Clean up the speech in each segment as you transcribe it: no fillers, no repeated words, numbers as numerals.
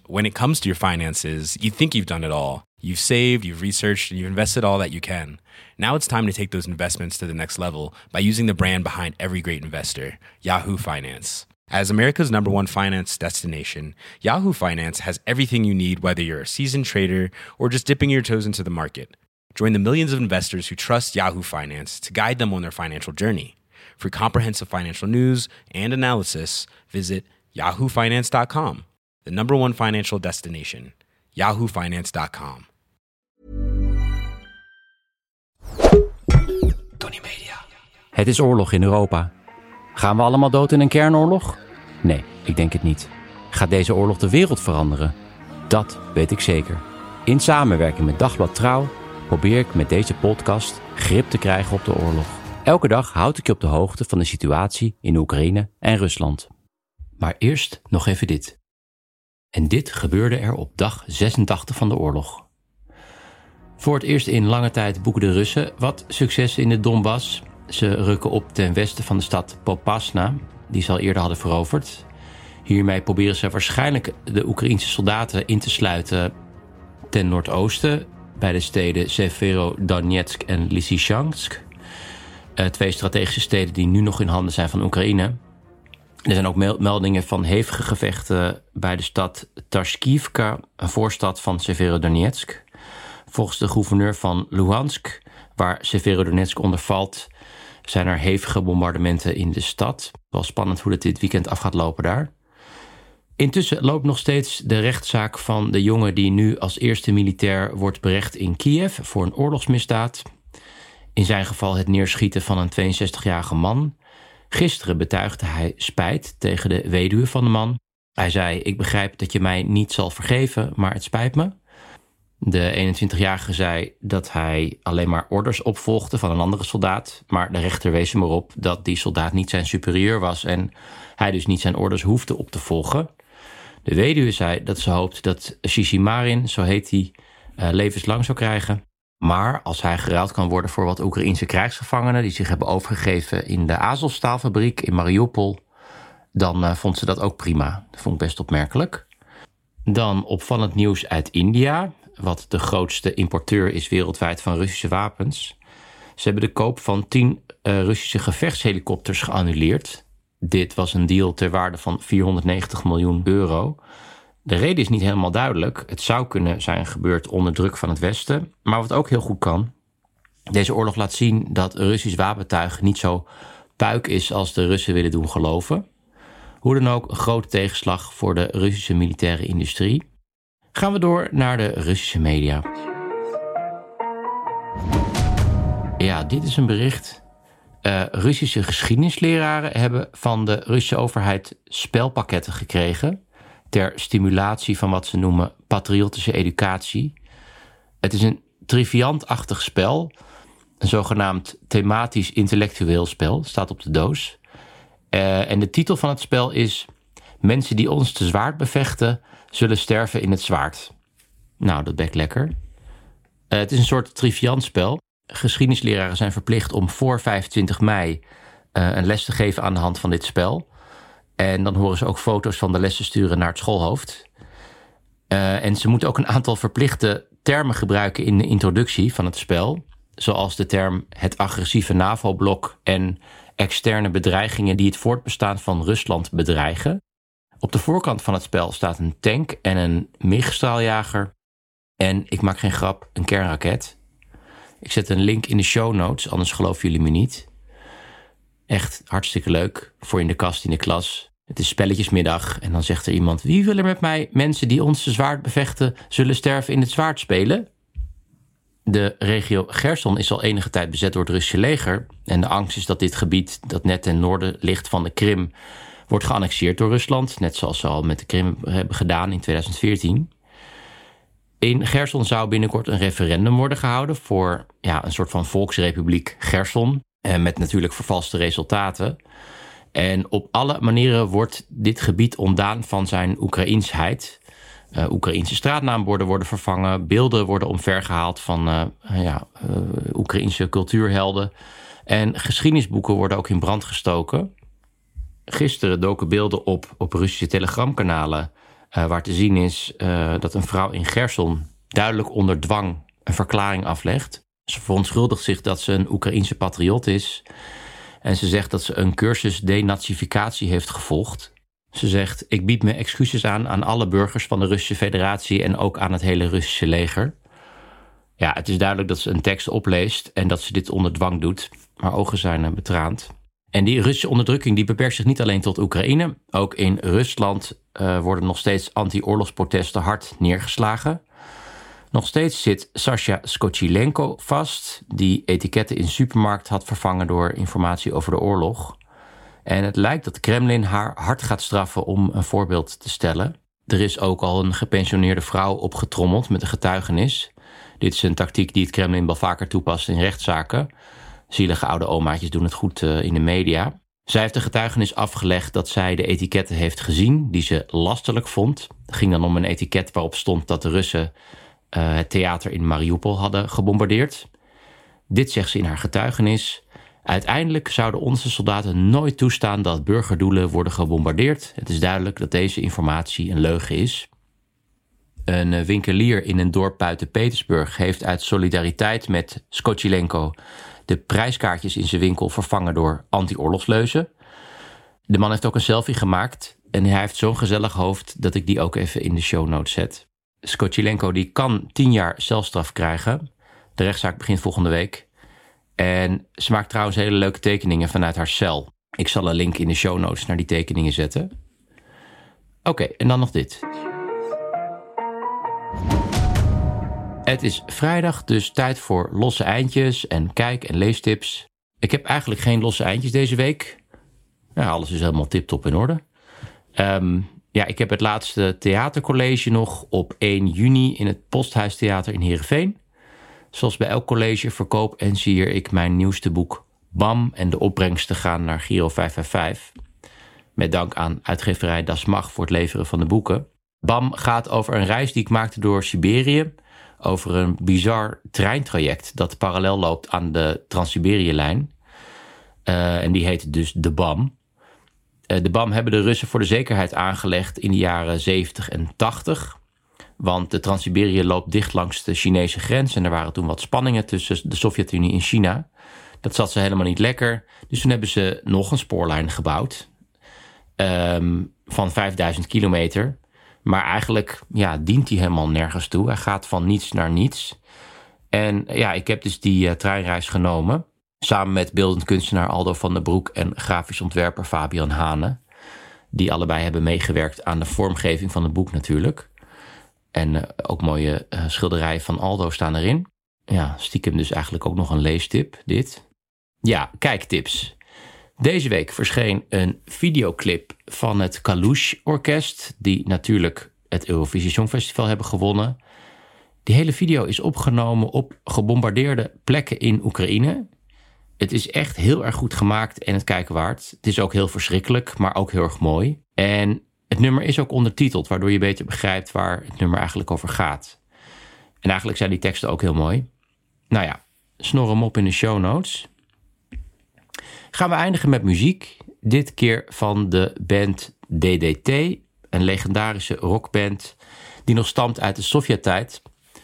when it comes to your finances, you think you've done it all. You've saved, you've researched, and you've invested all that you can. Now it's time to take those investments to the next level by using the brand behind every great investor, Yahoo Finance. As America's #1 finance destination, Yahoo Finance has everything you need, whether you're a seasoned trader or just dipping your toes into the market. Join the millions of investors who trust Yahoo Finance to guide them on their financial journey. For comprehensive financial news and analysis, visit yahoofinance.com, the #1 financial destination, yahoofinance.com. Tony Media. Het is oorlog in Europa. Gaan we allemaal dood in een kernoorlog? Nee, ik denk het niet. Gaat deze oorlog de wereld veranderen? Dat weet ik zeker. In samenwerking met Dagblad Trouw probeer ik met deze podcast grip te krijgen op de oorlog. Elke dag houd ik je op de hoogte van de situatie in Oekraïne en Rusland. Maar eerst nog even dit. En dit gebeurde er op dag 86 van de oorlog. Voor het eerst in lange tijd boeken de Russen wat successen in de Donbass. Ze rukken op ten westen van de stad Popasna, die ze al eerder hadden veroverd. Hiermee proberen ze waarschijnlijk de Oekraïnse soldaten in te sluiten ten noordoosten, bij de steden Severodonetsk en Lysychansk. 2 strategische steden die nu nog in handen zijn van Oekraïne. Er zijn ook meldingen van hevige gevechten bij de stad Tashkivka, een voorstad van Severodonetsk. Volgens de gouverneur van Luhansk, waar Severodonetsk onder valt, zijn er hevige bombardementen in de stad. Wel spannend hoe het dit weekend af gaat lopen daar. Intussen loopt nog steeds de rechtszaak van de jongen die nu als eerste militair wordt berecht in Kiev voor een oorlogsmisdaad. In zijn geval het neerschieten van een 62-jarige man. Gisteren betuigde hij spijt tegen de weduwe van de man. Hij zei: "Ik begrijp dat je mij niet zal vergeven, maar het spijt me." De 21-jarige zei dat hij alleen maar orders opvolgde van een andere soldaat, maar de rechter wees hem erop dat die soldaat niet zijn superieur was en hij dus niet zijn orders hoefde op te volgen. De weduwe zei dat ze hoopt dat Shishimarin, zo heet hij, levenslang zou krijgen. Maar als hij geruild kan worden voor wat Oekraïense krijgsgevangenen die zich hebben overgegeven in de Azovstaalfabriek in Mariupol, dan vond ze dat ook prima. Dat vond ik best opmerkelijk. Dan opvallend nieuws uit India, wat de grootste importeur is wereldwijd van Russische wapens. Ze hebben de koop van 10 Russische gevechtshelikopters geannuleerd. Dit was een deal ter waarde van €490 miljoen. De reden is niet helemaal duidelijk. Het zou kunnen zijn gebeurd onder druk van het Westen. Maar wat ook heel goed kan, deze oorlog laat zien dat Russisch wapentuig niet zo puik is als de Russen willen doen geloven. Hoe dan ook, een grote tegenslag voor de Russische militaire industrie. Gaan we door naar de Russische media. Ja, dit is een bericht. Russische geschiedenisleraren hebben van de Russische overheid spelpakketten gekregen ter stimulatie van wat ze noemen patriotische educatie. Het is een triviantachtig spel, een zogenaamd thematisch intellectueel spel, staat op de doos. En de titel van het spel is: Mensen die ons te zwaard bevechten, zullen sterven in het zwaard. Nou, dat bekt lekker. Het is een soort triviantspel. Geschiedenisleraren zijn verplicht om voor 25 mei een les te geven aan de hand van dit spel. En dan horen ze ook foto's van de lessen sturen naar het schoolhoofd. En ze moeten ook een aantal verplichte termen gebruiken in de introductie van het spel. Zoals de term het agressieve NAVO-blok en externe bedreigingen die het voortbestaan van Rusland bedreigen. Op de voorkant van het spel staat een tank en een MiG-straaljager. En, ik maak geen grap, een kernraket. Ik zet een link in de show notes, anders geloven jullie me niet. Echt hartstikke leuk, voor in de kast, in de klas. Het is spelletjesmiddag en dan zegt er iemand: wie wil er met mij mensen die ons te zwaard bevechten zullen sterven in het zwaard spelen? De regio Cherson is al enige tijd bezet door het Russische leger. En de angst is dat dit gebied, dat net ten noorden ligt van de Krim, wordt geannexeerd door Rusland. Net zoals ze al met de Krim hebben gedaan in 2014. In Cherson zou binnenkort een referendum worden gehouden voor een soort van volksrepubliek Cherson. Met natuurlijk vervalste resultaten. En op alle manieren wordt dit gebied ontdaan van zijn Oekraïensheid. Oekraïense straatnaamborden worden vervangen. Beelden worden omvergehaald van Oekraïense cultuurhelden. En geschiedenisboeken worden ook in brand gestoken. Gisteren doken beelden op Russische telegramkanalen Waar te zien is dat een vrouw in Gerson duidelijk onder dwang een verklaring aflegt. Ze verontschuldigt zich dat ze een Oekraïense patriot is. En ze zegt dat ze een cursus denazificatie heeft gevolgd. Ze zegt, ik bied mijn excuses aan alle burgers van de Russische Federatie en ook aan het hele Russische leger. Ja, het is duidelijk dat ze een tekst opleest en dat ze dit onder dwang doet. Haar ogen zijn betraand. En die Russische onderdrukking die beperkt zich niet alleen tot Oekraïne. Ook in Rusland worden nog steeds anti-oorlogsprotesten hard neergeslagen. Nog steeds zit Sasha Skochilenko vast, die etiketten in de supermarkt had vervangen door informatie over de oorlog. En het lijkt dat Kremlin haar hard gaat straffen om een voorbeeld te stellen. Er is ook al een gepensioneerde vrouw opgetrommeld met een getuigenis. Dit is een tactiek die het Kremlin wel vaker toepast in rechtszaken. Zielige oude omaatjes doen het goed in de media. Zij heeft de getuigenis afgelegd dat zij de etiketten heeft gezien die ze lasterlijk vond. Het ging dan om een etiket waarop stond dat de Russen het theater in Mariupol hadden gebombardeerd. Dit zegt ze in haar getuigenis. Uiteindelijk zouden onze soldaten nooit toestaan dat burgerdoelen worden gebombardeerd. Het is duidelijk dat deze informatie een leugen is. Een winkelier in een dorp buiten Petersburg heeft uit solidariteit met Skochilenko de prijskaartjes in zijn winkel vervangen door anti-oorlogsleuzen. De man heeft ook een selfie gemaakt en hij heeft zo'n gezellig hoofd dat ik die ook even in de show notes zet. Skochilenko die kan 10 jaar celstraf krijgen. De rechtszaak begint volgende week. En ze maakt trouwens hele leuke tekeningen vanuit haar cel. Ik zal een link in de show notes naar die tekeningen zetten. Oké, en dan nog dit. Het is vrijdag, dus tijd voor losse eindjes en kijk- en leestips. Ik heb eigenlijk geen losse eindjes deze week. Nou, alles is helemaal tip-top in orde. Ik heb het laatste theatercollege nog op 1 juni in het Posthuistheater in Heerenveen. Zoals bij elk college verkoop en sier ik mijn nieuwste boek BAM en de opbrengsten gaan naar Giro 555. Met dank aan uitgeverij Das Mag voor het leveren van de boeken. BAM gaat over een reis die ik maakte door Siberië. Over een bizar treintraject dat parallel loopt aan de Trans-Siberië-lijn. En die heet dus de BAM. De BAM hebben de Russen voor de zekerheid aangelegd in de jaren 70 en 80. Want de Trans-Siberië loopt dicht langs de Chinese grens. En er waren toen wat spanningen tussen de Sovjet-Unie en China. Dat zat ze helemaal niet lekker. Dus toen hebben ze nog een spoorlijn gebouwd. Van 5000 kilometer. Maar eigenlijk dient hij helemaal nergens toe. Hij gaat van niets naar niets. En ik heb dus die treinreis genomen. Samen met beeldend kunstenaar Aldo van der Broek en grafisch ontwerper Fabian Hane. Die allebei hebben meegewerkt aan de vormgeving van het boek natuurlijk. En ook mooie schilderijen van Aldo staan erin. Ja, stiekem dus eigenlijk ook nog een leestip, dit. Ja, kijktips. Deze week verscheen een videoclip van het Kalush Orkest, die natuurlijk het Eurovisie Songfestival hebben gewonnen. Die hele video is opgenomen op gebombardeerde plekken in Oekraïne. Het is echt heel erg goed gemaakt en het kijken waard. Het is ook heel verschrikkelijk, maar ook heel erg mooi. En het nummer is ook ondertiteld, waardoor je beter begrijpt waar het nummer eigenlijk over gaat. En eigenlijk zijn die teksten ook heel mooi. Nou ja, snor hem op in de show notes. Gaan we eindigen met muziek. Dit keer van de band DDT, een legendarische rockband die nog stamt uit de Sovjet-tijd.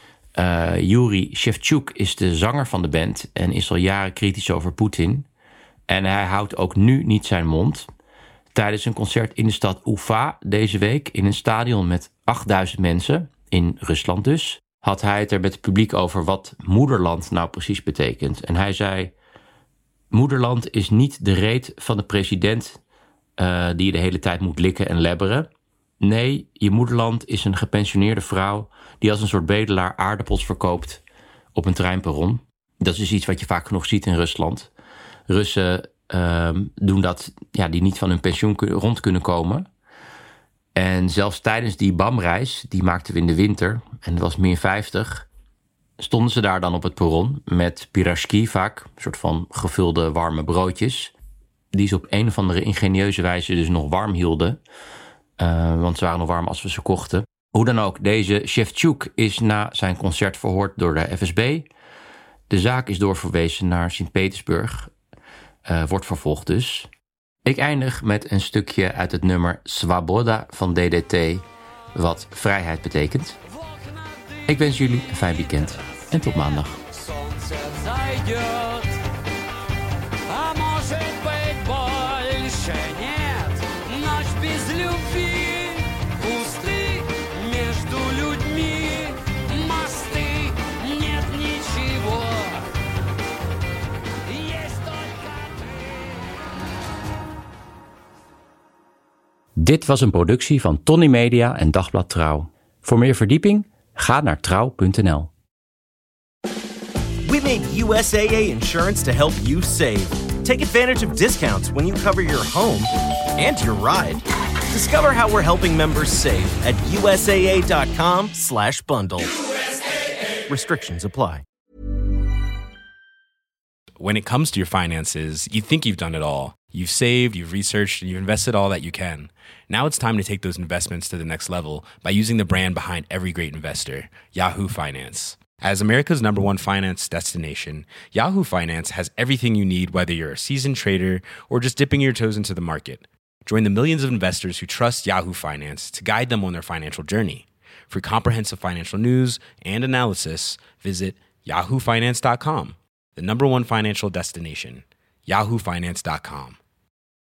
Yuri Shevchuk is de zanger van de band en is al jaren kritisch over Poetin. En hij houdt ook nu niet zijn mond. Tijdens een concert in de stad Ufa deze week in een stadion met 8000 mensen, in Rusland dus, had hij het er met het publiek over wat moederland nou precies betekent. En hij zei: moederland is niet de reet van de president die je de hele tijd moet likken en lebberen. Nee, je moederland is een gepensioneerde vrouw die als een soort bedelaar aardappels verkoopt op een treinperron. Dat is dus iets wat je vaak genoeg ziet in Rusland. Russen doen dat, die niet van hun pensioen rond kunnen komen. En zelfs tijdens die BAM-reis, die maakten we in de winter, en het was min 50... stonden ze daar dan op het perron met pirashki vaak, een soort van gevulde warme broodjes, die ze op een of andere ingenieuze wijze dus nog warm hielden. Want ze waren nog warm als we ze kochten. Hoe dan ook, deze Shevchuk is na zijn concert verhoord door de FSB. De zaak is doorverwezen naar Sint-Petersburg. Wordt vervolgd dus. Ik eindig met een stukje uit het nummer Svaboda van DDT. wat vrijheid betekent. Ik wens jullie een fijn weekend en tot maandag. Dit was een productie van Tony Media en Dagblad Trouw. Voor meer verdieping, ga naar trouw.nl. We made USAA insurance to help you save. Take advantage of discounts when you cover your home and your ride. Discover how we're helping members save at USAA.com/bundle. Restrictions apply. When it comes to your finances, you think you've done it all. You've saved, you've researched, and you've invested all that you can. Now it's time to take those investments to the next level by using the brand behind every great investor, Yahoo Finance. As America's #1 finance destination, Yahoo Finance has everything you need, whether you're a seasoned trader or just dipping your toes into the market. Join the millions of investors who trust Yahoo Finance to guide them on their financial journey. For comprehensive financial news and analysis, visit yahoofinance.com, the #1 financial destination, yahoofinance.com.